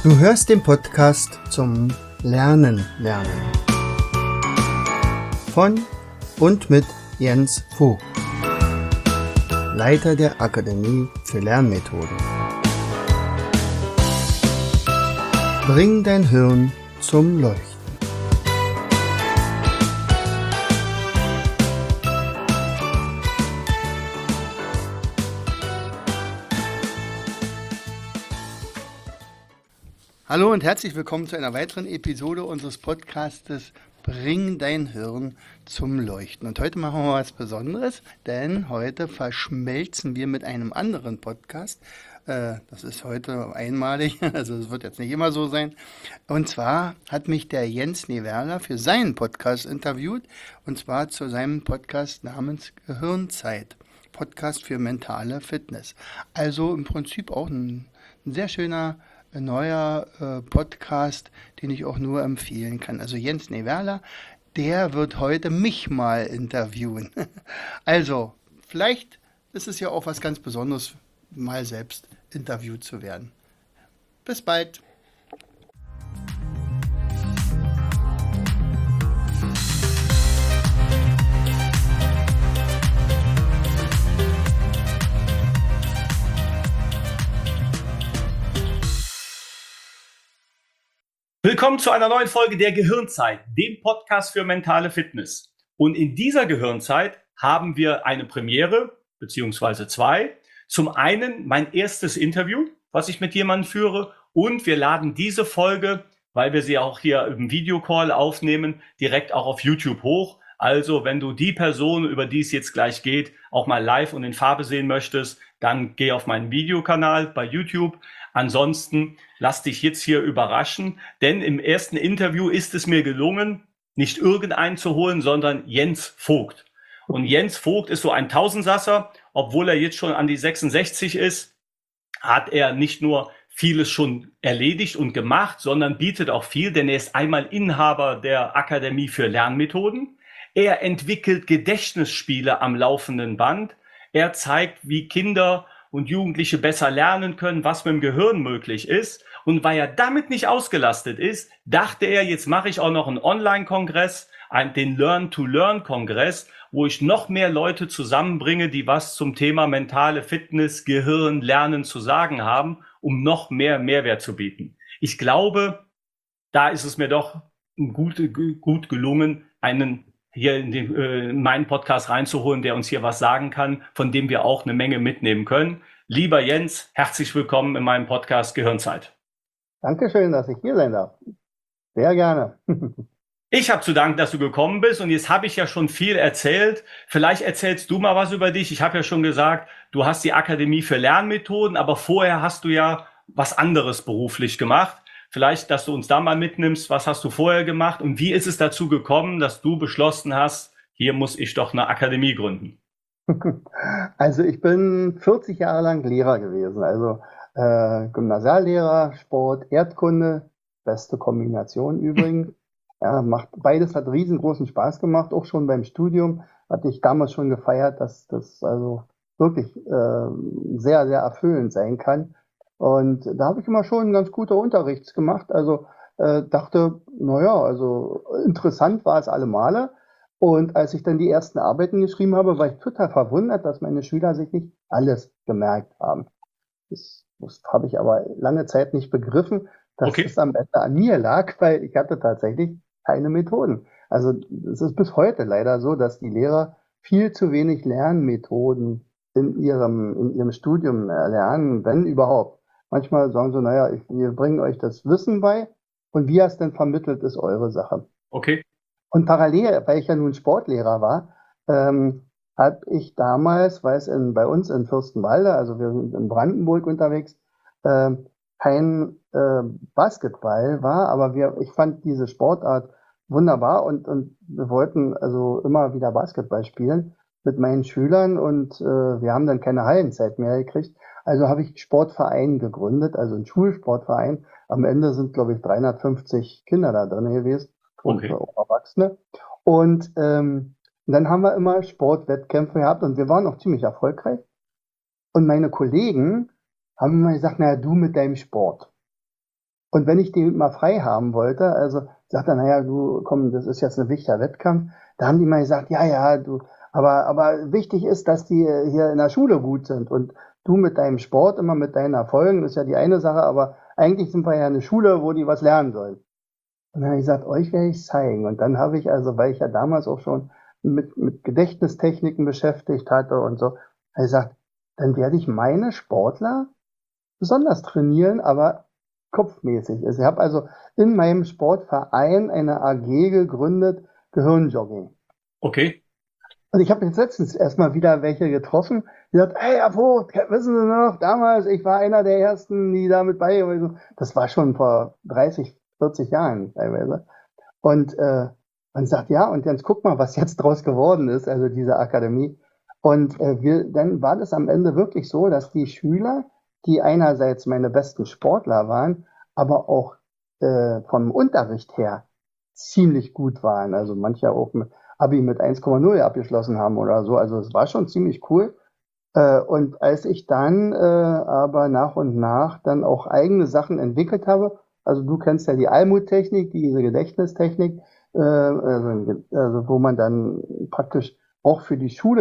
Du hörst den Podcast zum Lernen von und mit Jens Vogt, Leiter der Akademie für Lernmethoden. Bring dein Hirn zum Leuchten. Hallo und herzlich willkommen zu einer weiteren Episode unseres Podcastes Bring dein Hirn zum Leuchten. Und heute machen wir was Besonderes, denn heute verschmelzen wir mit einem anderen Podcast. Das ist heute einmalig, also es wird jetzt nicht immer so sein. Und zwar hat mich der Jens Newerla für seinen Podcast interviewt, und zwar zu seinem Podcast namens Gehirnzeit. Podcast für mentale Fitness. Also im Prinzip auch ein sehr schöner neuer Podcast, den ich auch nur empfehlen kann. Also Jens Newerla, der wird heute mich mal interviewen. Also, vielleicht ist es ja auch was ganz Besonderes, mal selbst interviewt zu werden. Bis bald. Willkommen zu einer neuen Folge der Gehirnzeit, dem Podcast für mentale Fitness. Und in dieser Gehirnzeit haben wir eine Premiere, beziehungsweise zwei. Zum einen mein erstes Interview, was ich mit jemandem führe, und wir laden diese Folge, weil wir sie auch hier im Videocall aufnehmen, direkt auch auf YouTube hoch. Also wenn du die Person, über die es jetzt gleich geht, auch mal live und in Farbe sehen möchtest, dann geh auf meinen Videokanal bei YouTube. Ansonsten lass dich jetzt hier überraschen, denn im ersten Interview ist es mir gelungen, nicht irgendeinen zu holen, sondern Jens Vogt. Und Jens Vogt ist so ein Tausendsasser, obwohl er jetzt schon an die 66 ist, hat er nicht nur vieles schon erledigt und gemacht, sondern bietet auch viel, denn er ist einmal Inhaber der Akademie für Lernmethoden. Er entwickelt Gedächtnisspiele am laufenden Band. Er zeigt, wie Kinder und Jugendliche besser lernen können, was mit dem Gehirn möglich ist. Und weil er damit nicht ausgelastet ist, dachte er, jetzt mache ich auch noch einen Online-Kongress, den Learn-to-Learn-Kongress, wo ich noch mehr Leute zusammenbringe, die was zum Thema mentale Fitness, Gehirn, Lernen zu sagen haben, um noch mehr Mehrwert zu bieten. Ich glaube, da ist es mir doch gut gelungen, einen hier in meinen Podcast reinzuholen, der uns hier was sagen kann, von dem wir auch eine Menge mitnehmen können. Lieber Jens, herzlich willkommen in meinem Podcast Gehirnzeit. Dankeschön, dass ich hier sein darf. Sehr gerne. Ich habe zu danken, dass du gekommen bist, und jetzt habe ich ja schon viel erzählt. Vielleicht erzählst du mal was über dich. Ich habe ja schon gesagt, du hast die Akademie für Lernmethoden, aber vorher hast du ja was anderes beruflich gemacht. Vielleicht, dass du uns da mal mitnimmst, was hast du vorher gemacht und wie ist es dazu gekommen, dass du beschlossen hast, hier muss ich doch eine Akademie gründen? Also ich bin 40 Jahre lang Lehrer gewesen, also Gymnasiallehrer, Sport, Erdkunde, beste Kombination übrigens. Ja, beides hat riesengroßen Spaß gemacht, auch schon beim Studium hatte ich damals schon gefeiert, dass das also wirklich sehr, sehr erfüllend sein kann. Und da habe ich immer schon ganz gute Unterrichts gemacht, also dachte, naja, also interessant war es alle Male. Und als ich dann die ersten Arbeiten geschrieben habe, war ich total verwundert, dass meine Schüler sich nicht alles gemerkt haben. Das habe ich aber lange Zeit nicht begriffen, dass Okay. es am Ende an mir lag, weil ich hatte tatsächlich keine Methoden. Also es ist bis heute leider so, dass die Lehrer viel zu wenig Lernmethoden in ihrem Studium lernen, wenn überhaupt. Manchmal sagen sie, naja, wir bringen euch das Wissen bei, und wie er es denn vermittelt, ist eure Sache. Okay. Und parallel, weil ich ja nun Sportlehrer war, habe ich damals, weil es bei uns in Fürstenwalde, also wir sind in Brandenburg unterwegs, kein Basketball war, aber ich fand diese Sportart wunderbar, und wir wollten also immer wieder Basketball spielen mit meinen Schülern, und wir haben dann keine Hallenzeit mehr gekriegt. Also habe ich einen Sportverein gegründet, also einen Schulsportverein. Am Ende sind, glaube ich, 350 Kinder da drin gewesen und Okay. auch Erwachsene. Und dann haben wir immer Sportwettkämpfe gehabt, und wir waren auch ziemlich erfolgreich. Und meine Kollegen haben immer gesagt, naja, du mit deinem Sport. Und wenn ich die mal frei haben wollte, also sagt er, naja, du, komm, das ist jetzt ein wichtiger Wettkampf, da haben die mal gesagt, ja, ja, du, aber wichtig ist, dass die hier in der Schule gut sind und du mit deinem Sport, immer mit deinen Erfolgen, ist ja die eine Sache, aber eigentlich sind wir ja eine Schule, wo die was lernen sollen. Und dann habe ich gesagt, euch werde ich zeigen. Und dann habe ich also, weil ich ja damals auch schon mit Gedächtnistechniken beschäftigt hatte und so, habe ich gesagt, dann werde ich meine Sportler besonders trainieren, aber kopfmäßig ist. Ich habe also in meinem Sportverein eine AG gegründet, Gehirnjogging. Okay. Und ich habe jetzt letztens erstmal wieder welche getroffen, die sagt, hey, Herr Vogt, wissen Sie noch, damals, ich war einer der ersten, die damit bei gewesen. Das war schon vor 30, 40 Jahren teilweise. Und man sagt, ja, und jetzt guck mal, was jetzt draus geworden ist, also diese Akademie. Und dann war das am Ende wirklich so, dass die Schüler, die einerseits meine besten Sportler waren, aber auch vom Unterricht her ziemlich gut waren. Also manche auch mit Abi mit 1,0 abgeschlossen haben oder so. Also es war schon ziemlich cool. Und als ich dann aber nach und nach dann auch eigene Sachen entwickelt habe, also du kennst ja die Almut-Technik, diese Gedächtnistechnik, also wo man dann praktisch auch für die Schule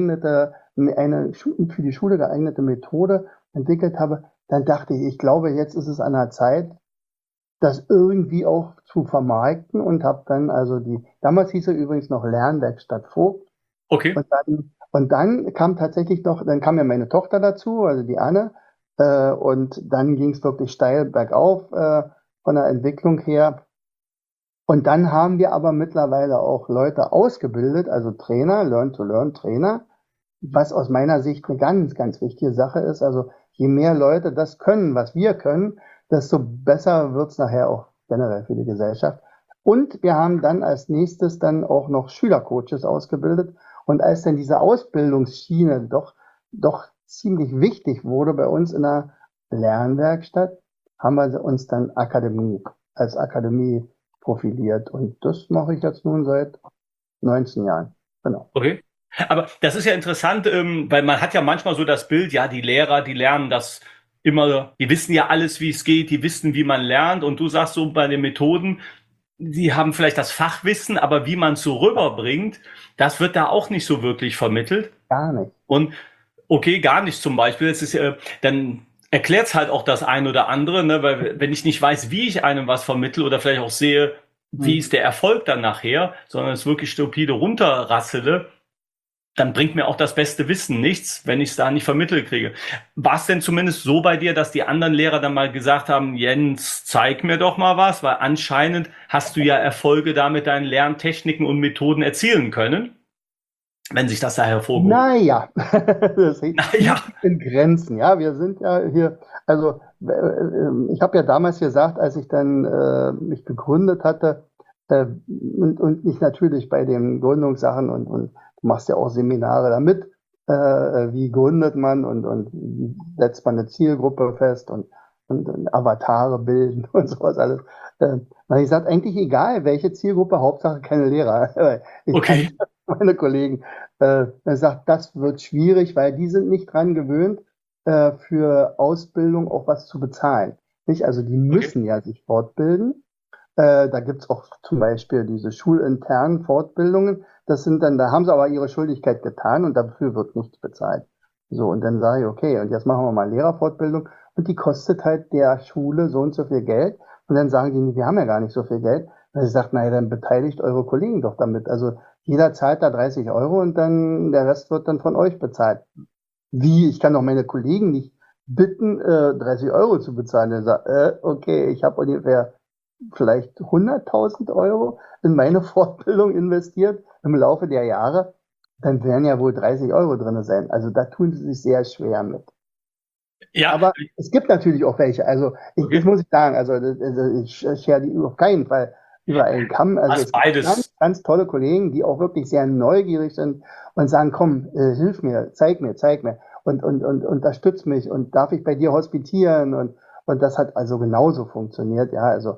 für die Schule geeignete Methode entwickelt habe, dann dachte ich, ich glaube, jetzt ist es an der Zeit, das irgendwie auch zu vermarkten und habe dann also damals hieß er übrigens noch Lernwerkstatt Vogt. Okay. Und dann kam tatsächlich noch, dann kam ja meine Tochter dazu, also die Anne, und dann ging es wirklich steil bergauf von der Entwicklung her. Und dann haben wir aber mittlerweile auch Leute ausgebildet, also Trainer, Learn-to-Learn-Trainer, was aus meiner Sicht eine ganz, ganz wichtige Sache ist. Also je mehr Leute das können, was wir können, desto besser wird's nachher auch generell für die Gesellschaft. Und wir haben dann als nächstes dann auch noch Schülercoaches ausgebildet. Und als dann diese Ausbildungsschiene doch ziemlich wichtig wurde bei uns in der Lernwerkstatt, haben wir uns dann als Akademie profiliert. Und das mache ich jetzt nun seit 19 Jahren. Genau. Okay. Aber das ist ja interessant, weil man hat ja manchmal so das Bild, ja, die Lehrer, die lernen das immer, die wissen ja alles, wie es geht, die wissen, wie man lernt. Und du sagst so bei den Methoden, die haben vielleicht das Fachwissen, aber wie man es so rüberbringt, das wird da auch nicht so wirklich vermittelt. Gar nicht. Und okay, gar nicht zum Beispiel. Es ist, dann erklärt es halt auch das ein oder andere, ne? Weil wenn ich nicht weiß, wie ich einem was vermittle oder vielleicht auch sehe, wie ist der Erfolg dann nachher, sondern es wirklich stupide runterrassele, dann bringt mir auch das beste Wissen nichts, wenn ich es da nicht vermittelt kriege. War es denn zumindest so bei dir, dass die anderen Lehrer dann mal gesagt haben, Jens, zeig mir doch mal was, weil anscheinend hast du ja Erfolge da mit deinen Lerntechniken und Methoden erzielen können, wenn sich das da hervorgehoben. Naja, das Naja, in Grenzen. Ja, wir sind ja hier, also ich habe ja damals gesagt, als ich dann mich gegründet hatte, und mich natürlich bei den Gründungssachen und du machst ja auch Seminare damit, wie gründet man und wie setzt man eine Zielgruppe fest und Avatare bilden und sowas alles. Na, ich sage eigentlich egal, welche Zielgruppe, Hauptsache keine Lehrer. Ich okay, meine Kollegen, er sagt, das wird schwierig, weil die sind nicht dran gewöhnt, für Ausbildung auch was zu bezahlen. Nicht? Also die okay, müssen ja sich fortbilden. Da gibt's auch zum Beispiel diese schulinternen Fortbildungen. Da haben sie aber ihre Schuldigkeit getan und dafür wird nichts bezahlt. So, und dann sage ich, okay, und jetzt machen wir mal Lehrerfortbildung und die kostet halt der Schule so und so viel Geld. Und dann sagen die, wir haben ja gar nicht so viel Geld. Und ich sage, naja, dann beteiligt eure Kollegen doch damit. Also jeder zahlt da 30 Euro und dann der Rest wird dann von euch bezahlt. Wie? Ich kann doch meine Kollegen nicht bitten, 30 Euro zu bezahlen. Er sagt, okay, ich habe ungefähr vielleicht 100.000 Euro in meine Fortbildung investiert im Laufe der Jahre. Dann werden ja wohl 30 Euro drin sein. Also da tun sie sich sehr schwer mit. ja, Aber es gibt natürlich auch welche. Also das okay, muss ich sagen. Ich schere die auf keinen Fall über einen Kamm. Also hast es gibt ganz, beides. ganz tolle Kollegen, die auch wirklich sehr neugierig sind und sagen, komm, hilf mir, zeig mir und unterstütz mich und darf ich bei dir hospitieren und das hat also genauso funktioniert. Ja, also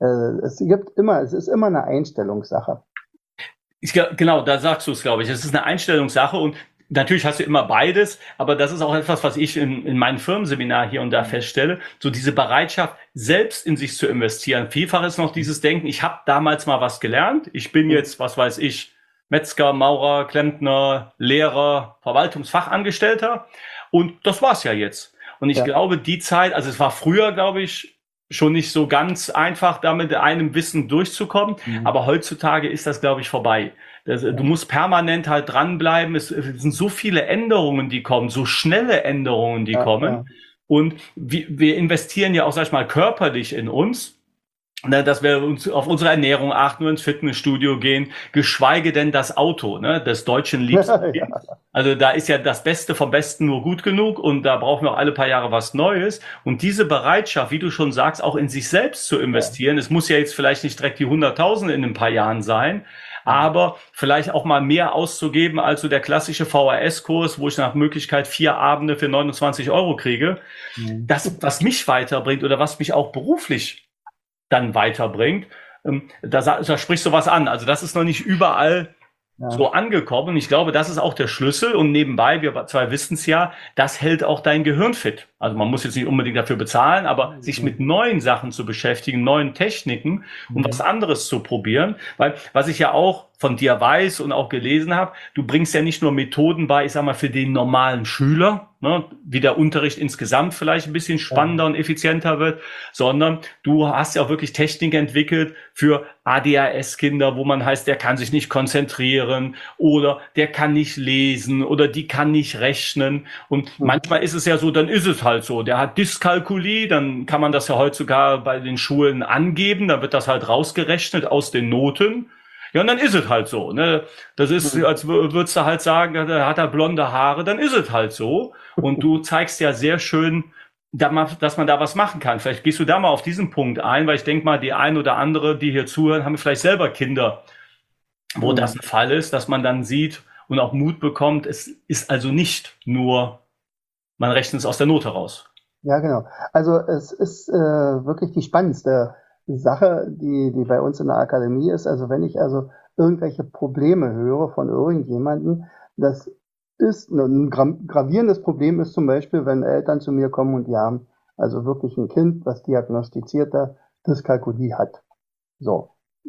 es ist immer eine Einstellungssache. Genau, da sagst du es, glaube ich. Es ist eine Einstellungssache und Natürlich hast du immer beides, aber das ist auch etwas, was ich in meinem Firmenseminar hier und da feststelle. So diese Bereitschaft, selbst in sich zu investieren. Vielfach ist noch dieses Denken, ich habe damals mal was gelernt. Ich bin jetzt, was weiß ich, Metzger, Maurer, Klempner, Lehrer, Verwaltungsfachangestellter. Und das war's ja jetzt. Und ich Ja. glaube, die Zeit, also es war früher, glaube ich, schon nicht so ganz einfach, da mit einem Wissen durchzukommen. Aber heutzutage ist das, glaube ich, vorbei. Du musst permanent halt dranbleiben. Es sind so viele Änderungen, die kommen, so schnelle Änderungen, die Ja, kommen. ja. Und wir investieren ja auch, sag ich mal, körperlich in uns. Ne, dass wir uns auf unsere Ernährung achten, nur ins Fitnessstudio gehen, geschweige denn das Auto, ne, des deutschen liebsten Kind. Ja. Also da ist ja das Beste vom Besten nur gut genug und da brauchen wir auch alle paar Jahre was Neues. Und diese Bereitschaft, wie du schon sagst, auch in sich selbst zu Ja. investieren, es muss ja jetzt vielleicht nicht direkt die Hunderttausende in ein paar Jahren sein, aber vielleicht auch mal mehr auszugeben als so der klassische VHS-Kurs, wo ich nach Möglichkeit 4 Abende für 29 Euro kriege. Mhm. Das, was mich weiterbringt oder was mich auch beruflich dann weiterbringt. Da sprichst du was an. Also das ist noch nicht überall Ja. so angekommen. Und ich glaube, das ist auch der Schlüssel. Und nebenbei, wir zwei wissen es ja, das hält auch dein Gehirn fit. Also man muss jetzt nicht unbedingt dafür bezahlen, aber sich mit neuen Sachen zu beschäftigen, neuen Techniken und was anderes zu probieren. Weil was ich ja auch von dir weiß und auch gelesen habe, du bringst ja nicht nur Methoden bei, ich sag mal, für den normalen Schüler, ne, wie der Unterricht insgesamt vielleicht ein bisschen spannender und effizienter wird, sondern du hast ja auch wirklich Technik entwickelt für ADHS-Kinder, wo man heißt, der kann sich nicht konzentrieren oder der kann nicht lesen oder die kann nicht rechnen. Und manchmal ist es ja so, dann ist es halt so. Der hat Dyskalkulie, dann kann man das ja heutzutage bei den Schulen angeben, dann wird das halt rausgerechnet aus den Noten. Ja, und dann ist es halt so. Ne? Das ist, als würdest du halt sagen, da hat er blonde Haare, dann ist es halt so. Und du zeigst ja sehr schön, dass man da was machen kann. Vielleicht gehst du da mal auf diesen Punkt ein, weil ich denke mal, die ein oder andere, die hier zuhören, haben vielleicht selber Kinder, wo das Mhm. ein Fall ist, dass man dann sieht und auch Mut bekommt. Es ist also nicht nur, man rechnet es aus der Note raus. Ja, genau. Also es ist wirklich die spannendste Sache, die bei uns in der Akademie ist. Also wenn ich also irgendwelche Probleme höre von irgendjemandem, das ist ein gravierendes Problem ist zum Beispiel, wenn Eltern zu mir kommen und die haben also wirklich ein Kind, was diagnostizierter Dyskalkulie hat. So.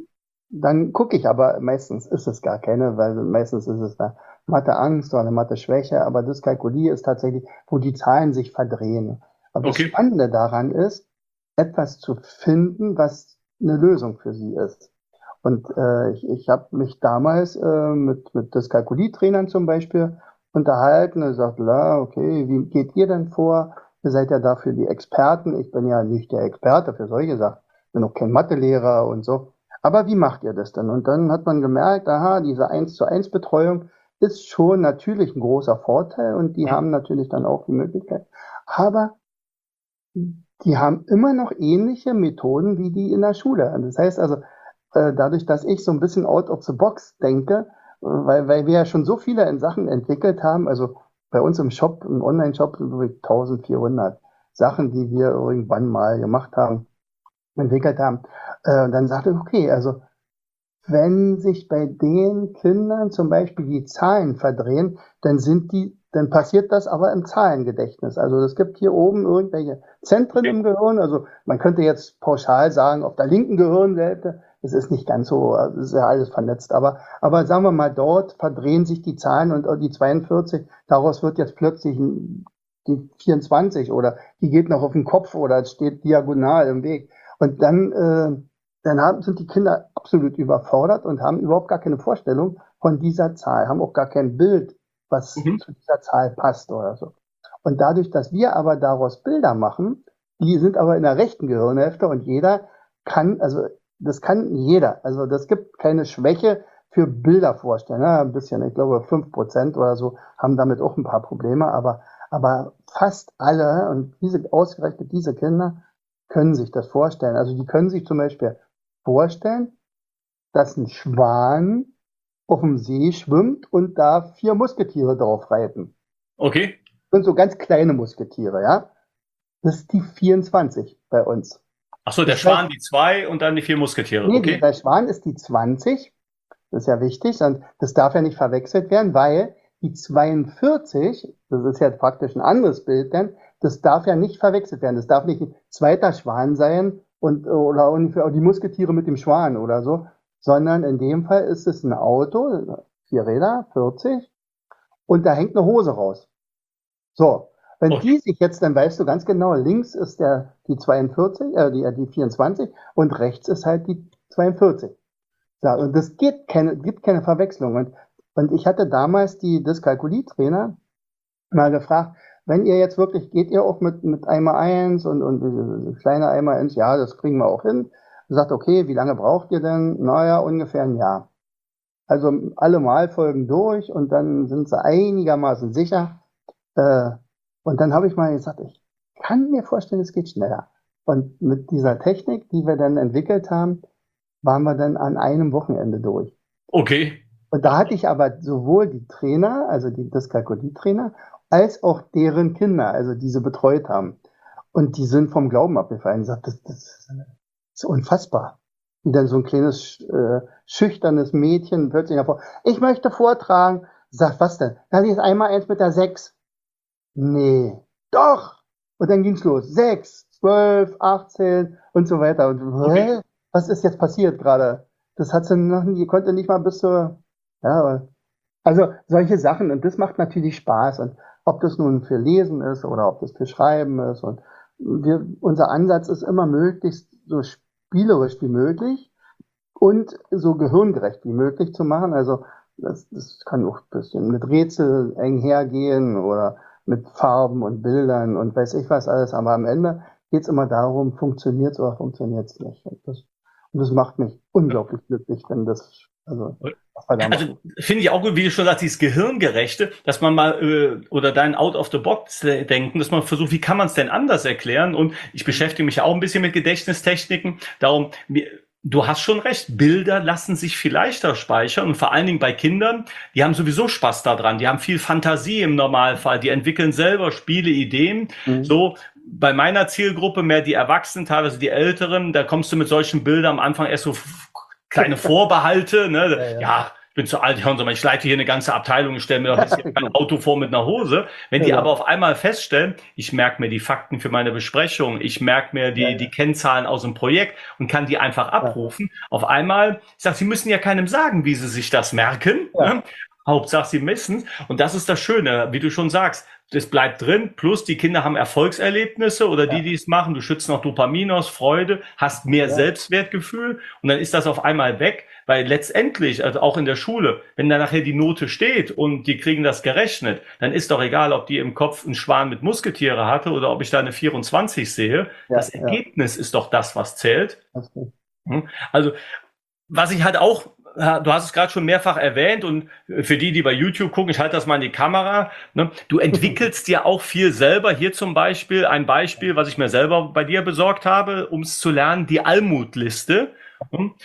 Dann gucke ich aber, meistens ist es gar keine, weil meistens ist es eine Mathe-Angst oder eine Mathe-Schwäche, aber Dyskalkulie ist tatsächlich, wo die Zahlen sich verdrehen. Aber das Okay. Spannende daran ist, etwas zu finden, was eine Lösung für sie ist. Und ich habe mich damals mit Dyskalkulie-Trainern zum Beispiel unterhalten und gesagt, la, okay, wie geht ihr denn vor? Ihr seid ja dafür die Experten. Ich bin ja nicht der Experte für solche Sachen. Ich bin auch kein Mathelehrer und so. Aber wie macht ihr das denn? Und dann hat man gemerkt, aha, diese 1:1 Betreuung ist schon natürlich ein großer Vorteil und die haben natürlich dann auch die Möglichkeit. Aber die haben immer noch ähnliche Methoden wie die in der Schule. Das heißt also, dadurch, dass ich so ein bisschen out of the box denke, weil wir ja schon so viele Sachen entwickelt haben, also bei uns im Shop, im Online-Shop sind wirklich 1400 Sachen, die wir irgendwann mal gemacht haben, entwickelt haben. Dann sagte ich, okay, also wenn sich bei den Kindern zum Beispiel die Zahlen verdrehen, dann passiert das aber im Zahlengedächtnis. Also es gibt hier oben irgendwelche Zentren im Gehirn. Also man könnte jetzt pauschal sagen, auf der linken Gehirnhälfte, das ist nicht ganz so, das ist ja alles vernetzt. Aber sagen wir mal, dort verdrehen sich die Zahlen und die 42, daraus wird jetzt plötzlich die 24 oder die geht noch auf den Kopf oder es steht diagonal im Weg. Und sind die Kinder absolut überfordert und haben überhaupt gar keine Vorstellung von dieser Zahl, haben auch gar kein Bild, was zu dieser Zahl passt oder so. Und dadurch, dass wir aber daraus Bilder machen, die sind aber in der rechten Gehirnhälfte und jeder kann, also das kann jeder. Also das gibt keine Schwäche für Bilder vorstellen. Ja, ein bisschen, ich glaube 5% oder so haben damit auch ein paar Probleme, aber fast alle und ausgerechnet diese Kinder können sich das vorstellen. Also die können sich zum Beispiel vorstellen, dass ein Schwan auf dem See schwimmt und da 4 Musketiere drauf reiten. Okay. Das sind so ganz kleine Musketiere, ja. Das ist die 24 bei uns. Ach so, der Das heißt, Schwan die 2 und dann die 4 Musketiere. nee, Okay. der Schwan ist die 20. Das ist ja wichtig und das darf ja nicht verwechselt werden, weil die 42, das ist jetzt praktisch ein anderes Bild, denn das darf ja nicht verwechselt werden. Das darf nicht ein zweiter Schwan sein oder ungefähr die Musketiere mit dem Schwan oder so, sondern in dem Fall ist es ein Auto, 4 Räder, 40, und da hängt eine Hose raus. So, wenn Okay. die sich jetzt, dann weißt du ganz genau, links ist die 42, die 24 und rechts ist halt die 42. Ja, und das gibt keine Verwechslung. Und ich hatte damals die Dyskalkulie-Trainer mal gefragt, wenn ihr jetzt wirklich, geht ihr auch mit Eimer 1 und kleine Eimer 1? Ja, das kriegen wir auch hin. Sagt, okay, wie lange braucht ihr denn? Naja, ungefähr ein Jahr. Also alle Malfolgen durch und dann sind sie einigermaßen sicher. Äh, und dann habe ich mal gesagt, ich kann mir vorstellen, es geht schneller. Und mit dieser Technik, die wir dann entwickelt haben, waren wir dann an einem Wochenende durch. Okay. Und da hatte ich aber sowohl die Trainer, also die Dyskalkulie-Trainer, als auch deren Kinder, also die sie betreut haben. Und die sind vom Glauben abgefallen. Ich sagte, das ist unfassbar. Wie dann so ein kleines, schüchternes Mädchen plötzlich hervor, ich möchte vortragen. Sagt, was denn? Dann ist einmal eins mit der 6. Nee, doch! Und dann ging's los. 6, 12, 18 und so weiter. Und Okay. was ist jetzt passiert gerade? Das hat sie noch nie, konnte nicht mal bis zur, ja, also solche Sachen. Und das macht natürlich Spaß. Und ob das nun für Lesen ist oder ob das für Schreiben ist. Und unser Ansatz ist immer möglichst so spielerisch wie möglich und so gehirngerecht wie möglich zu machen. Also das kann auch ein bisschen mit Rätsel eng hergehen oder mit Farben und Bildern und weiß ich was alles. Aber am Ende geht es immer darum, funktioniert es oder funktioniert es nicht. Und das macht mich unglaublich glücklich, wenn was wir da Also machen. finde ich auch gut, wie du schon sagst, dieses Gehirngerechte, dass man mal oder dein Out of the Box denken, dass man versucht, wie kann man es denn anders erklären? Und ich beschäftige mich auch ein bisschen mit Gedächtnistechniken. Darum, du hast schon recht, Bilder lassen sich viel leichter speichern und vor allen Dingen bei Kindern, die haben sowieso Spaß daran, die haben viel Fantasie im Normalfall, die entwickeln selber Spiele, Ideen. Mhm. So bei meiner Zielgruppe mehr die Erwachsenen, teilweise die Älteren, da kommst du mit solchen Bildern am Anfang erst so kleine Vorbehalte, ne? Ja, ja. Ja, ich bin zu alt, hören Sie mal, ich leite hier eine ganze Abteilung, ich stelle mir doch jetzt hier kein Genau. Auto vor mit einer Hose. Wenn die aber Genau. auf einmal feststellen, ich merke mir die Fakten für meine Besprechung, ich merke mir Ja, die ja, Kennzahlen aus dem Projekt und kann die einfach ja. abrufen. Auf einmal, ich sage, Sie müssen ja keinem sagen, wie Sie sich das merken. Ja, Ne? Hauptsache, Sie wissen. Und das ist das Schöne, wie du schon sagst. Das bleibt drin, plus die Kinder haben Erfolgserlebnisse oder ja, die es machen, du schützt noch Dopamin aus, Freude, hast mehr ja, Selbstwertgefühl und dann ist das auf einmal weg, weil letztendlich, also auch in der Schule, wenn da nachher die Note steht und die kriegen das gerechnet, dann ist doch egal, ob die im Kopf einen Schwan mit Musketiere hatte oder ob ich da eine 24 sehe. Das ja, ja. Ergebnis ist doch das, was zählt. Das ist Hm? Also was ich halt auch, du hast es gerade schon mehrfach erwähnt und für die, die bei YouTube gucken, ich halte das mal in die Kamera, ne? Du entwickelst ja auch viel selber. Hier zum Beispiel ein Beispiel, was ich mir selber bei dir besorgt habe, um es zu lernen, die Almutliste. Hm?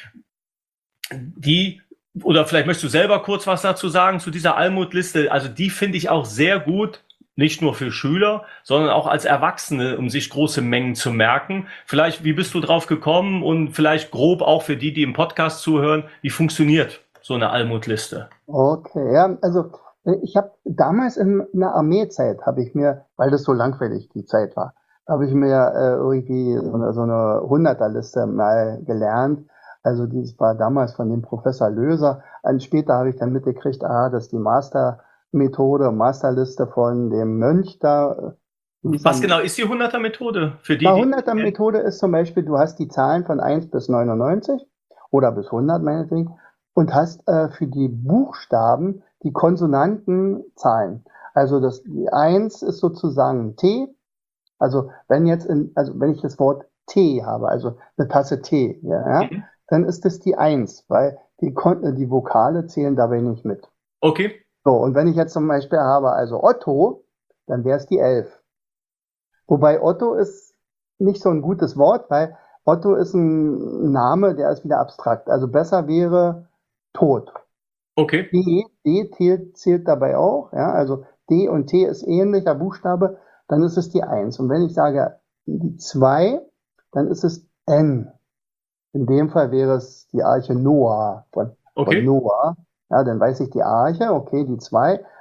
Die, oder vielleicht möchtest du selber kurz was dazu sagen zu dieser Almutliste. Also die finde ich auch sehr gut, nicht nur für Schüler, sondern auch als Erwachsene, um sich große Mengen zu merken. Vielleicht, wie bist du drauf gekommen und vielleicht grob auch für die, die im Podcast zuhören, wie funktioniert so eine Almutliste? Okay, ja, also ich habe damals in der Armeezeit, habe ich mir, weil das so langweilig die Zeit war, habe ich mir irgendwie so eine Hunderterliste mal gelernt. Also dies war damals von dem Professor Löser. Und später habe ich dann mitgekriegt, das ist die Mastermethode, Masterliste von dem Mönch da. Was genau ist die 100er-Methode für die, Bei die 100er Methode ist zum Beispiel, du hast die Zahlen von 1 bis 99 oder bis 100 meinetwegen und hast für die Buchstaben die Konsonantenzahlen. Also die 1 ist sozusagen T. Also wenn ich das Wort Tee habe, also eine Tasse Tee, ja, Mhm. dann ist es die 1, weil die Vokale zählen dabei nicht mit. Okay, So, und wenn ich jetzt zum Beispiel habe, also Otto, dann wäre es die 11. Wobei Otto ist nicht so ein gutes Wort, weil Otto ist ein Name, der ist wieder abstrakt. Also besser wäre Tod. okay, D zählt dabei auch, ja, also D und T ist ähnlicher Buchstabe, dann ist es die 1. Und wenn ich sage die 2, dann ist es N. In dem Fall wäre es die Arche Noah von okay. Noah. Ja, dann weiß ich die Arche, okay, die 2.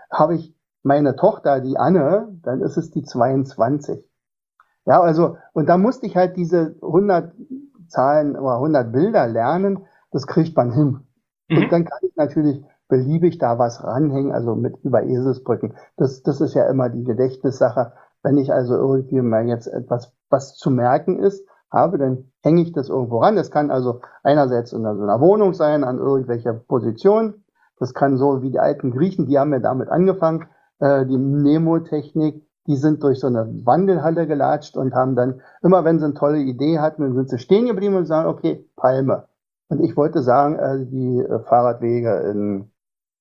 Habe ich meine Tochter, die Anne, dann ist es die 22. Ja, also, und da musste ich halt diese 100 Zahlen oder 100 Bilder lernen. Das kriegt man hin. Und Mhm. dann kann ich natürlich beliebig da was ranhängen, also mit über Eselsbrücken. Das ist ja immer die Gedächtnissache. Wenn ich also irgendwie mal jetzt etwas, was zu merken ist, habe, dann hänge ich das irgendwo ran. Das kann also einerseits in so einer Wohnung sein, an irgendwelcher Position. Das kann so wie die alten Griechen, die haben ja damit angefangen, die Mnemotechnik, die sind durch so eine Wandelhalle gelatscht und haben dann, immer wenn sie eine tolle Idee hatten, dann sind sie stehen geblieben und sagen, okay, Palme. Und ich wollte sagen, die Fahrradwege in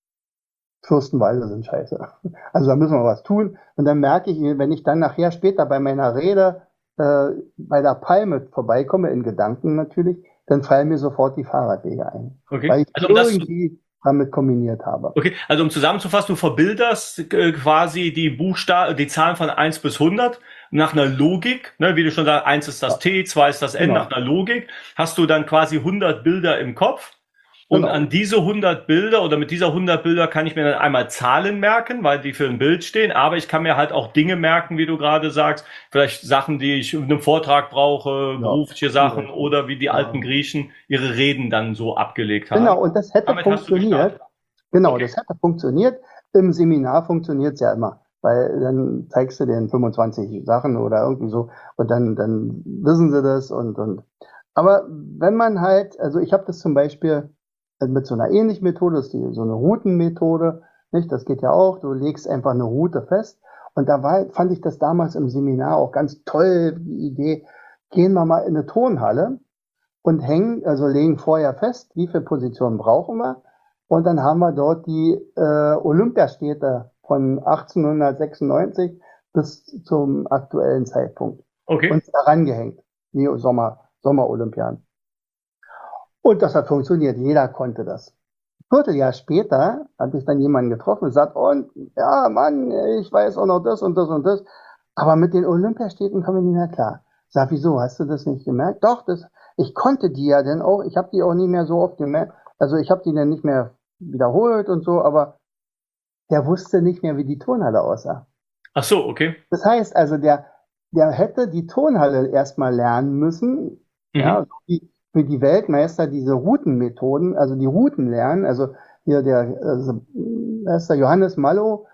Fürstenwalde sind scheiße. Also da müssen wir was tun. Und dann merke ich, wenn ich dann nachher später bei meiner Rede bei der Palme vorbeikomme, in Gedanken natürlich, dann fallen mir sofort die Fahrradwege ein. Okay. Weil ich Also irgendwie damit kombiniert habe. um zusammenzufassen, du verbilderst quasi die Zahlen von 1 bis 100 nach einer Logik, ne, wie du schon sagst, 1 ist das Ja, T, 2 ist das N, nach genau, einer Logik hast du dann quasi 100 Bilder im Kopf. Und genau. an diese 100 Bilder oder mit dieser 100 Bilder kann ich mir dann einmal Zahlen merken, weil die für ein Bild stehen. Aber ich kann mir halt auch Dinge merken, wie du gerade sagst. Vielleicht Sachen, die ich in einem Vortrag brauche, Ja, berufliche zum Sachen Beispiel. oder wie die alten Ja. Griechen ihre Reden dann so abgelegt haben. Genau, und das hätte Damit hast du gestartet. funktioniert. Genau, Okay. das hätte funktioniert. Im Seminar funktioniert es ja immer, weil dann zeigst du denen 25 Sachen oder irgendwie so und dann wissen sie das und. Aber wenn man halt, also ich habe das zum Beispiel mit so einer ähnlichen Methode, das ist so eine Routenmethode, nicht? Das geht ja auch, du legst einfach eine Route fest. Und fand ich das damals im Seminar auch ganz toll, die Idee, gehen wir mal in eine Turnhalle und hängen, also legen vorher fest, wie viele Positionen brauchen wir. Und dann haben wir dort die Olympiastädte von 1896 bis zum aktuellen Zeitpunkt Okay. und daran gehängt, die Sommerolympiaden. Und das hat funktioniert, jeder konnte das. Vierteljahr später hatte ich dann jemanden getroffen und gesagt, und ja, Mann, ich weiß auch noch das und das und das. Aber mit den Olympiastädten komme ich nicht mehr klar. Sag, wieso, hast du das nicht gemerkt? Doch, ich konnte die ja dann auch, ich habe die auch nie mehr so oft gemerkt. Also ich habe die dann nicht mehr wiederholt und so, aber der wusste nicht mehr, wie die Turnhalle aussah. Ach so, okay. Das heißt also, der hätte die Turnhalle erstmal lernen müssen, ja, Mhm. so wie für die Weltmeister diese Routenmethoden, also die Routen lernen, also hier da ist der Johannes Mallow,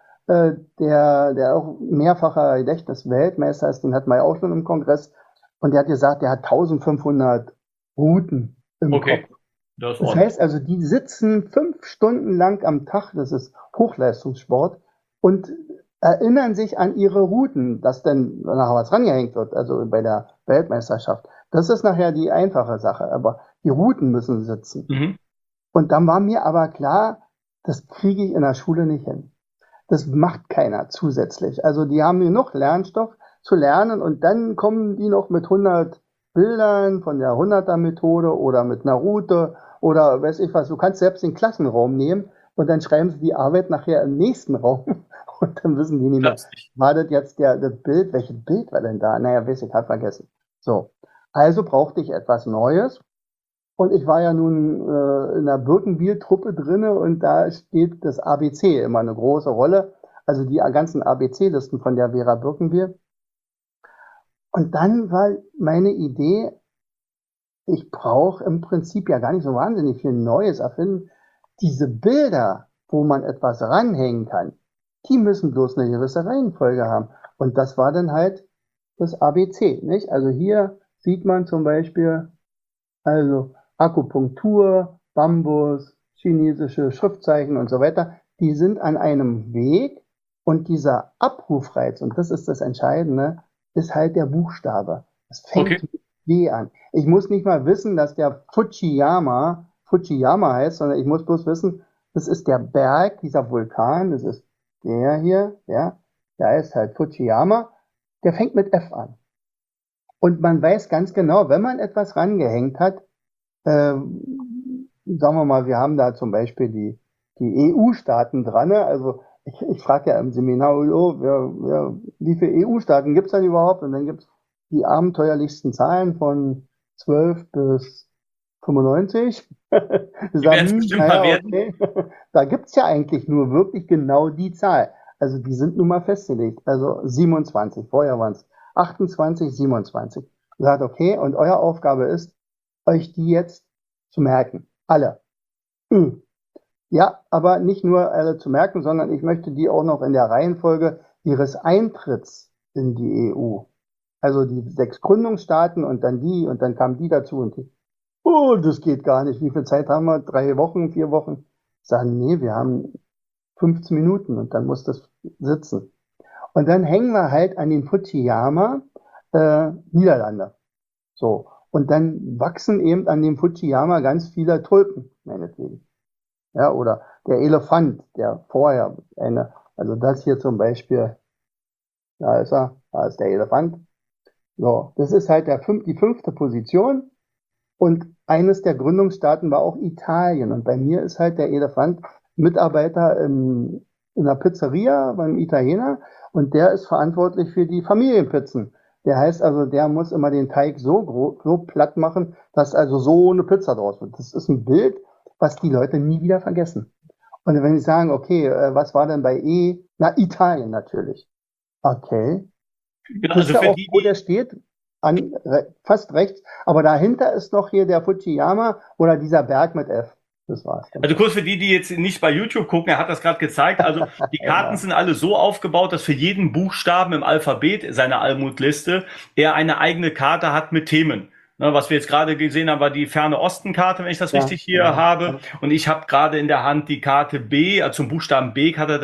der auch mehrfacher Gedächtnisweltmeister ist, den hatten wir ja auch schon im Kongress, und der hat gesagt, der hat 1500 Routen im Kopf. Okay. Das ist Das ordentlich. heißt also, die sitzen 5 Stunden lang am Tag, das ist Hochleistungssport, und erinnern sich an ihre Routen, dass dann nachher was rangehängt wird, also bei der Weltmeisterschaft. Das ist nachher die einfache Sache, aber die Routen müssen sitzen. Mhm. Und dann war mir aber klar, das kriege ich in der Schule nicht hin. Das macht keiner zusätzlich. Also die haben genug Lernstoff zu lernen und dann kommen die noch mit 100 Bildern von der 100er Methode oder mit einer Route oder weiß ich was. Du kannst selbst den Klassenraum nehmen und dann schreiben sie die Arbeit nachher im nächsten Raum und dann wissen die nicht mehr, Platz nicht. war das jetzt das Bild, welches Bild war denn da? Naja, weiß ich, hab vergessen. So, also brauchte ich etwas Neues. Und ich war ja nun in der Birkenbiel-Truppe drinne und da spielt das ABC immer eine große Rolle. Also die ganzen ABC-Listen von der Vera Birkenbiel. Und dann war meine Idee, ich brauche im Prinzip ja gar nicht so wahnsinnig viel Neues erfinden. Diese Bilder, wo man etwas ranhängen kann, die müssen bloß eine gewisse Reihenfolge haben. Und das war dann halt das ABC, nicht? Also hier sieht man zum Beispiel, also Akupunktur, Bambus, chinesische Schriftzeichen und so weiter, die sind an einem Weg und dieser Abrufreiz, und das ist das Entscheidende, ist halt der Buchstabe. Es Okay. fängt mit W an. Ich muss nicht mal wissen, dass der Fujiyama heißt, sondern ich muss bloß wissen, das ist der Berg, dieser Vulkan, das ist der hier, ja, der heißt halt Fujiyama, der fängt mit F an. Und man weiß ganz genau, wenn man etwas rangehängt hat, sagen wir mal, wir haben da zum Beispiel die EU-Staaten dran. Ne? Also ich frage ja im Seminar, oh, wie viele EU-Staaten gibt es denn überhaupt? Und dann gibt es die abenteuerlichsten Zahlen von 12 bis 95? Die werden es bestimmt mal werden. Okay. Da gibt es ja eigentlich nur wirklich genau die Zahl. Also die sind nun mal festgelegt. Also 27, vorher waren es 28, 27. Sagt, okay, und eure Aufgabe ist, euch die jetzt zu merken. Alle. Ja, aber nicht nur alle zu merken, sondern ich möchte die auch noch in der Reihenfolge ihres Eintritts in die EU. Also die 6 Gründungsstaaten und dann die und dann kamen die dazu und die. Oh, das geht gar nicht. Wie viel Zeit haben wir? 3 Wochen, 4 Wochen? Sagen, nee, wir haben 15 Minuten und dann muss das sitzen. Und dann hängen wir halt an den Fujiyama Niederlande. So. Und dann wachsen eben an dem Fujiyama ganz viele Tulpen, meinetwegen. Ja, oder der Elefant, der vorher also das hier zum Beispiel, da ist er, da ist der Elefant. So, das ist halt die 5. Position. Und eines der Gründungsstaaten war auch Italien. Und bei mir ist halt der Elefant Mitarbeiter in einer Pizzeria beim Italiener und der ist verantwortlich für die Familienpizzen. Der heißt also, der muss immer den Teig so platt machen, dass also so eine Pizza draus wird. Das ist ein Bild, was die Leute nie wieder vergessen. Und wenn sie sagen, okay, was war denn bei E? Na, Italien natürlich. Okay. Genau, Wisst also ihr für auch, die, wo der steht? Fast rechts. Aber dahinter ist noch hier der Fujiyama oder dieser Berg mit F. Das war's. also kurz für die, die jetzt nicht bei YouTube gucken, er hat das gerade gezeigt. Also die Karten Genau. sind alle so aufgebaut, dass für jeden Buchstaben im Alphabet seiner Almut-Liste er eine eigene Karte hat mit Themen. Ne, was wir jetzt gerade gesehen haben, war die Ferne Osten-Karte, wenn ich das Ja, richtig hier genau. habe. Und ich habe gerade in der Hand die Karte B, also zum Buchstaben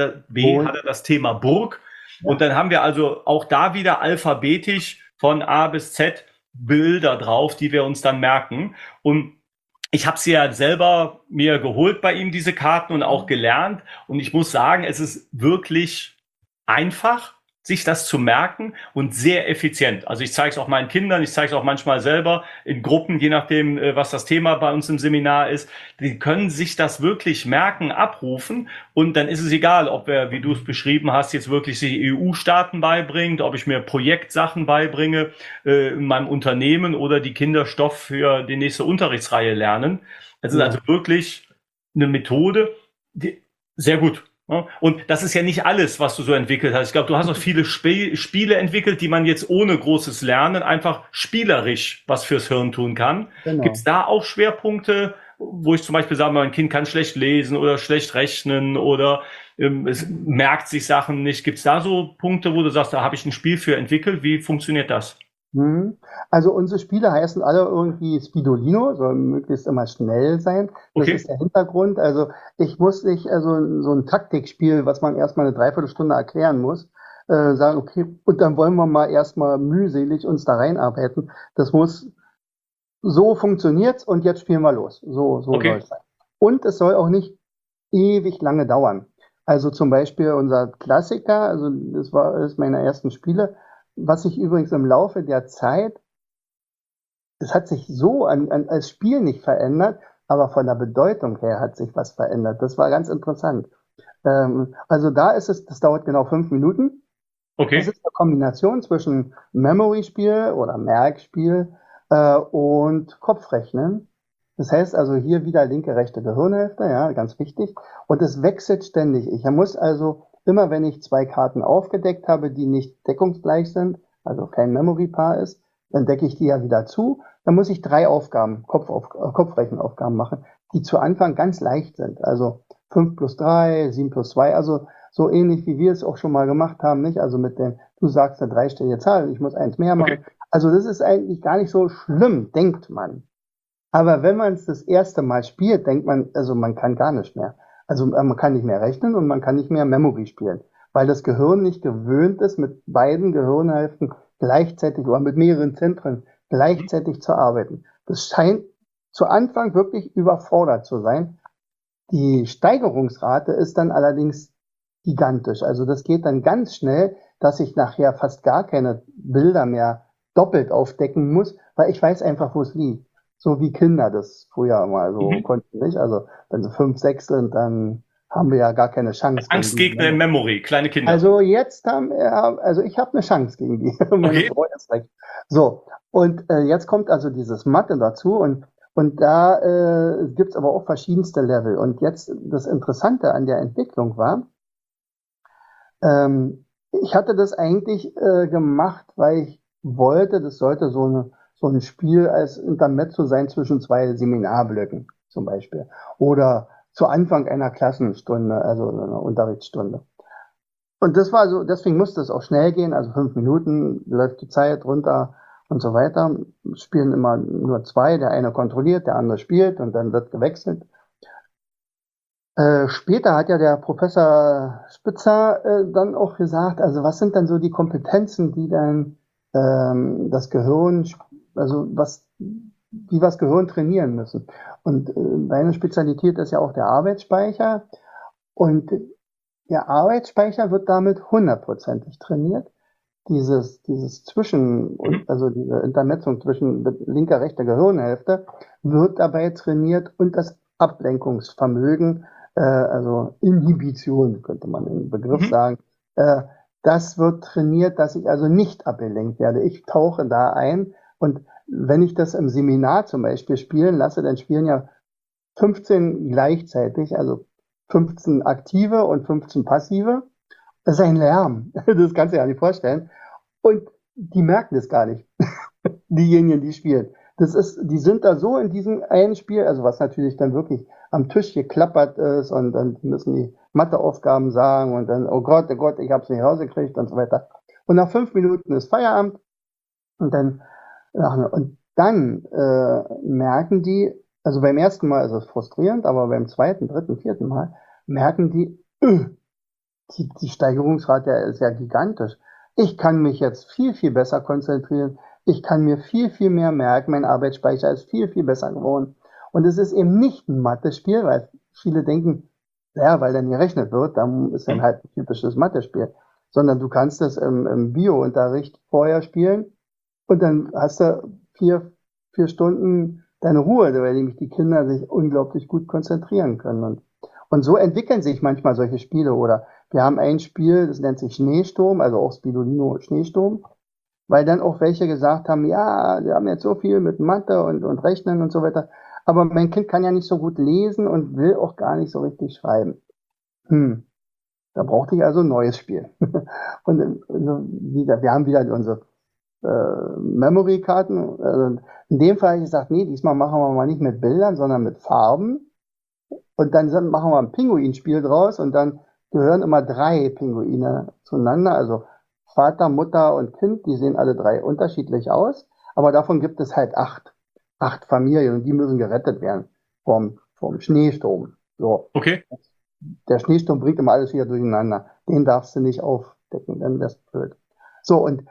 B hat er das Thema Burg. Und Ja. dann haben wir also auch da wieder alphabetisch von A bis Z Bilder drauf, die wir uns dann merken. Und ich habe sie ja selber mir geholt bei ihm, diese Karten, und auch gelernt. Und ich muss sagen, es ist wirklich einfach, sich das zu merken und sehr effizient. Also ich zeige es auch meinen Kindern, ich zeige es auch manchmal selber in Gruppen, je nachdem, was das Thema bei uns im Seminar ist. Die können sich das wirklich merken, abrufen und dann ist es egal, ob wir, wie du es beschrieben hast, jetzt wirklich die EU-Staaten beibringt, ob ich mir Projektsachen beibringe in meinem Unternehmen oder die Kinder Stoff für die nächste Unterrichtsreihe lernen. Es ist also Ja. wirklich eine Methode, die sehr gut. Ja, und das ist ja nicht alles, was du so entwickelt hast. Ich glaube, du hast auch viele Spiele entwickelt, die man jetzt ohne großes Lernen einfach spielerisch was fürs Hirn tun kann. Gibt es Genau. da auch Schwerpunkte, wo ich zum Beispiel sage, mein Kind kann schlecht lesen oder schlecht rechnen oder es merkt sich Sachen nicht. Gibt es da so Punkte, wo du sagst, da habe ich ein Spiel für entwickelt? Wie funktioniert das? Mhm. Also unsere Spiele heißen alle irgendwie Spidolino, soll möglichst immer schnell sein. Das Okay, ist der Hintergrund. Also ich muss nicht so ein Taktikspiel, was man erstmal eine Dreiviertelstunde erklären muss, sagen, okay, und dann wollen wir mal erstmal mühselig uns da reinarbeiten. Das muss so funktioniert's und jetzt spielen wir los. So soll okay, es sein. Und es soll auch nicht ewig lange dauern. Also zum Beispiel unser Klassiker, also das meine ersten Spiele, was sich übrigens im Laufe der Zeit, es hat sich so als Spiel nicht verändert, aber von der Bedeutung her hat sich was verändert. Das war ganz interessant. Also da ist es, das dauert genau 5 Minuten. Das okay. ist eine Kombination zwischen Memory-Spiel oder Merkspiel und Kopfrechnen. Das heißt also hier wieder linke, rechte Gehirnhälfte, ja, ganz wichtig. Und es wechselt ständig. Ich muss also immer, wenn ich 2 Karten aufgedeckt habe, die nicht deckungsgleich sind, also kein Memory-Paar ist, dann decke ich die ja wieder zu. Dann muss ich 3 Aufgaben, Kopfrechenaufgaben machen, die zu Anfang ganz leicht sind. Also 5 plus 3, 7 plus 2, also so ähnlich wie wir es auch schon mal gemacht haben, nicht? Also mit dem, du sagst eine dreistellige Zahl, ich muss eins mehr Okay. machen. Also das ist eigentlich gar nicht so schlimm, denkt man. Aber wenn man es das erste Mal spielt, denkt man, also man kann gar nicht mehr. Also man kann nicht mehr rechnen und man kann nicht mehr Memory spielen, weil das Gehirn nicht gewöhnt ist, mit beiden Gehirnhälften gleichzeitig oder mit mehreren Zentren Mhm. gleichzeitig zu arbeiten. Das scheint zu Anfang wirklich überfordert zu sein. Die Steigerungsrate ist dann allerdings gigantisch. Also das geht dann ganz schnell, dass ich nachher fast gar keine Bilder mehr doppelt aufdecken muss, weil ich weiß einfach, wo es liegt. So wie Kinder das früher mal so Mhm. konnten, nicht? Also wenn sie 5, 6 sind, dann haben wir ja gar keine Chance gegen die. Angstgegner in Memory, kleine Kinder. Also jetzt also ich habe eine Chance gegen die. Meine Okay. Frau ist recht. So, und jetzt kommt also dieses Mathe dazu Und da gibt es aber auch verschiedenste Level. Und jetzt das Interessante an der Entwicklung war, ich hatte das eigentlich gemacht, weil ich wollte, das sollte so ein Spiel als Intermezzo sein zwischen zwei Seminarblöcken zum Beispiel. Oder zu Anfang einer Klassenstunde, also einer Unterrichtsstunde. Und das war so, deswegen musste es auch schnell gehen, also 5 Minuten läuft die Zeit runter und so weiter. Spielen immer nur zwei, der eine kontrolliert, der andere spielt und dann wird gewechselt. Später hat ja der Professor Spitzer dann auch gesagt, also was sind dann so die Kompetenzen, die dann das Gehirn, also wie wir das Gehirn trainieren müssen. Und meine Spezialität ist ja auch der Arbeitsspeicher. Und der Arbeitsspeicher wird damit hundertprozentig trainiert. Dieses also diese Internetzung zwischen linker, rechter Gehirnhälfte wird dabei trainiert und das Ablenkungsvermögen, also Inhibition, könnte man im Begriff sagen, das wird trainiert, dass ich also nicht abgelenkt werde. Ich tauche da ein und wenn ich das im Seminar zum Beispiel spielen lasse, dann spielen ja 15 gleichzeitig, also 15 aktive und 15 passive. Das ist ein Lärm. Das kannst du dir ja nicht vorstellen. Und die merken das gar nicht. Diejenigen, die spielen. Die sind da so in diesem einen Spiel, also was natürlich dann wirklich am Tisch geklappert ist und dann müssen die Matheaufgaben sagen und dann, oh Gott, ich habe es nicht rausgekriegt und so weiter. Und nach 5 Minuten ist Feierabend und dann merken die, also beim ersten Mal ist es frustrierend, aber beim zweiten, dritten, vierten Mal merken die Steigerungsrate ist ja gigantisch. Ich kann mich jetzt viel, viel besser konzentrieren. Ich kann mir viel, viel mehr merken. Mein Arbeitsspeicher ist viel, viel besser geworden. Und es ist eben nicht ein Mathe-Spiel, weil viele denken, ja, weil dann gerechnet wird, dann ist dann halt ein typisches Mathe-Spiel. Sondern du kannst es im Bio-Unterricht vorher spielen und dann hast du vier Stunden deine Ruhe, weil nämlich die Kinder sich unglaublich gut konzentrieren können. Und so entwickeln sich manchmal solche Spiele. Oder wir haben ein Spiel, das nennt sich Schneesturm, also auch Spirulino Schneesturm, weil dann auch welche gesagt haben, ja, wir haben jetzt so viel mit Mathe und Rechnen und so weiter, aber mein Kind kann ja nicht so gut lesen und will auch gar nicht so richtig schreiben. Da brauchte ich also ein neues Spiel. Und wir haben wieder unsere Memory-Karten. Also in dem Fall habe ich gesagt, nee, diesmal machen wir mal nicht mit Bildern, sondern mit Farben. Und dann machen wir ein Pinguinspiel draus und dann gehören immer 3 Pinguine zueinander. Also Vater, Mutter und Kind, die sehen alle 3 unterschiedlich aus. Aber davon gibt es halt 8. 8 Familien und die müssen gerettet werden vom Schneesturm. So. Okay. Der Schneesturm bringt immer alles wieder durcheinander. Den darfst du nicht aufdecken, dann wär's blöd. So, und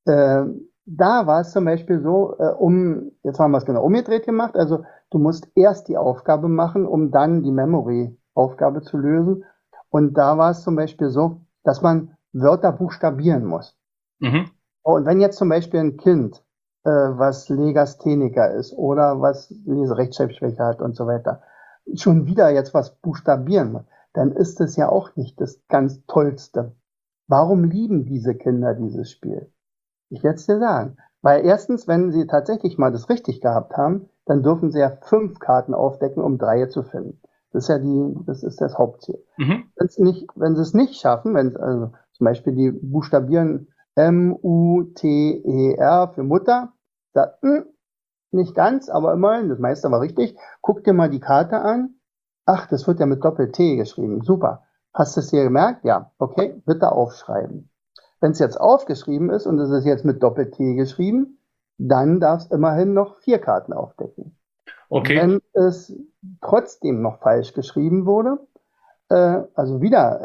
da war es zum Beispiel so, jetzt haben wir es genau umgedreht gemacht, also du musst erst die Aufgabe machen, um dann die Memory-Aufgabe zu lösen. Und da war es zum Beispiel so, dass man Wörter buchstabieren muss. Und wenn jetzt zum Beispiel ein Kind, was Legastheniker ist oder was Leserechtschreibschwäche hat und so weiter, schon wieder jetzt was buchstabieren muss, dann ist es ja auch nicht das ganz Tollste. Warum lieben diese Kinder dieses Spiel? Ich werde es dir sagen. Weil erstens, wenn sie tatsächlich mal das richtig gehabt haben, dann dürfen sie ja 5 Karten aufdecken, um 3 zu finden. Das ist das Hauptziel. Wenn sie es nicht schaffen, also zum Beispiel die buchstabieren M-U-T-E-R für Mutter, sagt, nicht ganz, aber immerhin, das meiste war richtig. Guck dir mal die Karte an. Ach, das wird ja mit Doppel-T geschrieben. Super. Hast du es dir gemerkt? Ja. Okay, bitte aufschreiben. Wenn es jetzt aufgeschrieben ist und es ist jetzt mit Doppel-T geschrieben, dann darfst immerhin noch 4 Karten aufdecken. Okay. Wenn es trotzdem noch falsch geschrieben wurde, also wieder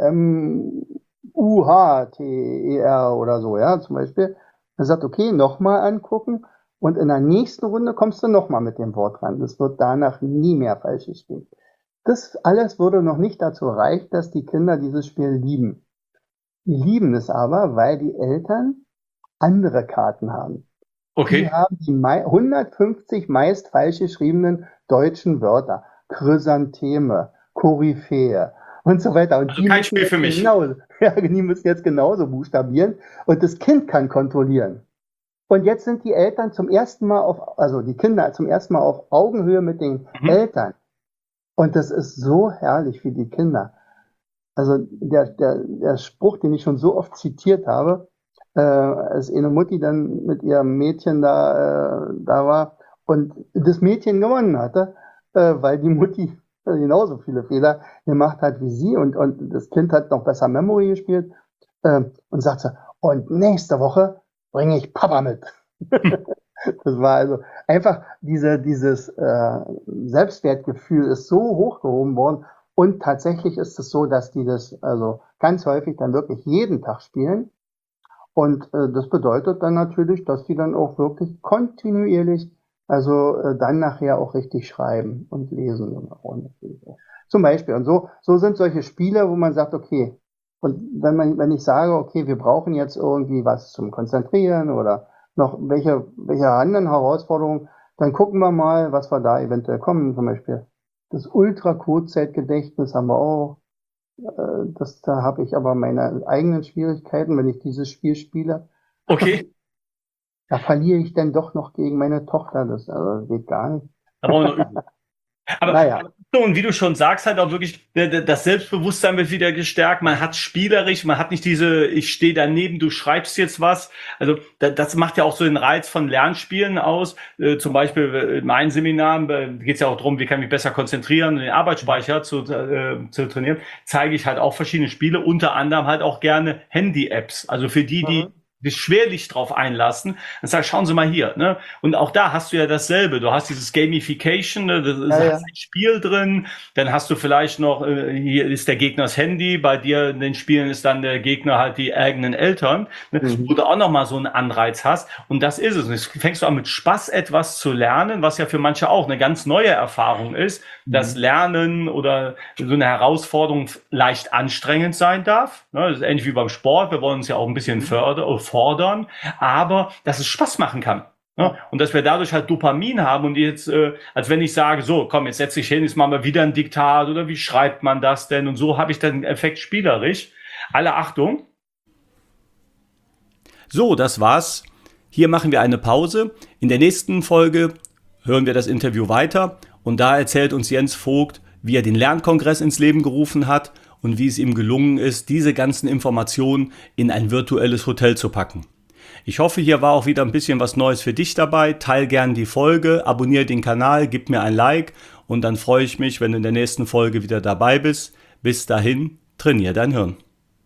U-H-T-E-R oder so, ja, zum Beispiel, dann sagt, okay, nochmal angucken und in der nächsten Runde kommst du nochmal mit dem Wort ran. Das wird danach nie mehr falsch geschrieben. Das alles würde noch nicht dazu reichen, dass die Kinder dieses Spiel lieben. Die lieben es aber, weil die Eltern andere Karten haben. Okay. Die haben die 150 meist falsch geschriebenen deutschen Wörter. Chrysantheme, Koryphäe und so weiter. Und Also kein Spiel für mich. Die müssen jetzt genauso buchstabieren und das Kind kann kontrollieren. Und jetzt sind die Eltern zum ersten Mal also die Kinder zum ersten Mal auf Augenhöhe mit den Eltern. Und das ist so herrlich für die Kinder. Also der Spruch, den ich schon so oft zitiert habe, als eine Mutti dann mit ihrem Mädchen da war und das Mädchen gewonnen hatte, weil die Mutti genauso viele Fehler gemacht hat wie sie und das Kind hat noch besser Memory gespielt und sagt so, und nächste Woche bringe ich Papa mit. Das war also einfach dieses Selbstwertgefühl ist so hochgehoben worden und tatsächlich ist es so, dass die das also ganz häufig dann wirklich jeden Tag spielen und das bedeutet dann natürlich, dass die dann auch wirklich kontinuierlich dann nachher auch richtig schreiben und lesen. Und zum Beispiel. Und so sind solche Spiele, wo man sagt, okay, und wenn ich sage, okay, wir brauchen jetzt irgendwie was zum Konzentrieren oder noch welche anderen Herausforderungen, dann gucken wir mal, was wir da eventuell kommen. Zum Beispiel das Ultra-Kurzzeitgedächtnis haben wir auch. Da habe ich aber meine eigenen Schwierigkeiten, wenn ich dieses Spiel spiele. Okay. Da verliere ich dann doch noch gegen meine Tochter. Das geht gar nicht. Da brauchen wir noch üben. Aber naja. Und wie du schon sagst, halt auch wirklich, das Selbstbewusstsein wird wieder gestärkt. Man hat spielerisch, man hat nicht ich stehe daneben, du schreibst jetzt was. Also das macht ja auch so den Reiz von Lernspielen aus. Zum Beispiel in meinem Seminar geht es ja auch darum, wie kann ich mich besser konzentrieren, den Arbeitsspeicher zu trainieren. Zeige ich halt auch verschiedene Spiele, unter anderem halt auch gerne Handy-Apps. Also für die schwerlich drauf einlassen, dann sag, schauen Sie mal hier, ne? Und auch da hast du ja dasselbe. Du hast dieses Gamification, ne? Da hast ein Spiel drin, dann hast du vielleicht noch, hier ist der Gegner das Handy, bei dir in den Spielen ist dann der Gegner halt die eigenen Eltern, ne? Wo du auch nochmal so einen Anreiz hast. Und das ist es. Und jetzt fängst du an mit Spaß etwas zu lernen, was ja für manche auch eine ganz neue Erfahrung ist, dass Lernen oder so eine Herausforderung leicht anstrengend sein darf. Ne? Das ist ähnlich wie beim Sport. Wir wollen uns ja auch ein bisschen fordern, aber dass es Spaß machen kann. Ne? Und dass wir dadurch halt Dopamin haben und jetzt, als wenn ich sage, so, komm, jetzt setz dich hin, jetzt machen wir wieder ein Diktat oder wie schreibt man das denn? Und so habe ich dann den Effekt spielerisch. Alle Achtung. So, das war's. Hier machen wir eine Pause. In der nächsten Folge hören wir das Interview weiter und da erzählt uns Jens Vogt, wie er den Lernkongress ins Leben gerufen hat und wie es ihm gelungen ist, diese ganzen Informationen in ein virtuelles Hotel zu packen. Ich hoffe, hier war auch wieder ein bisschen was Neues für dich dabei. Teil gern die Folge, abonniere den Kanal, gib mir ein Like und dann freue ich mich, wenn du in der nächsten Folge wieder dabei bist. Bis dahin, trainier dein Hirn.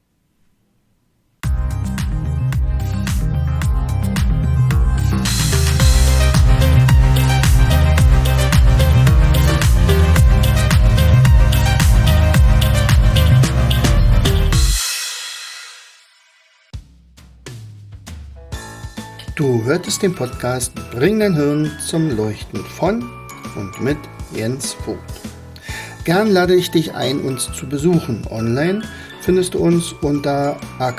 Du hörtest den Podcast Bring dein Hirn zum Leuchten von und mit Jens Vogt. Gern lade ich dich ein, uns zu besuchen. Online findest du uns unter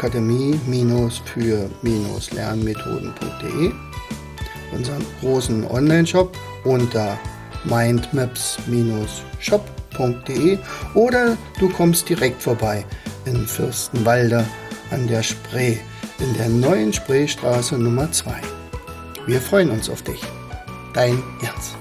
akademie-für-lernmethoden.de, unseren großen Online-Shop unter mindmaps-shop.de oder du kommst direkt vorbei in Fürstenwalde an der Spree, in der neuen Spreestraße Nummer 2. Wir freuen uns auf dich. Dein Jens.